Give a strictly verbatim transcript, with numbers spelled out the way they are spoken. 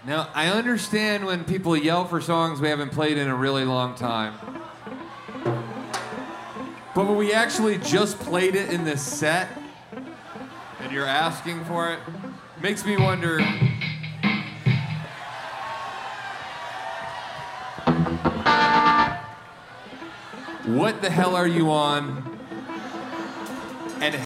Now, I understand when people yell for songs we haven't played in a really long time. But when we actually just played it in this set, and you're asking for it, makes me wonder... What the hell are you on?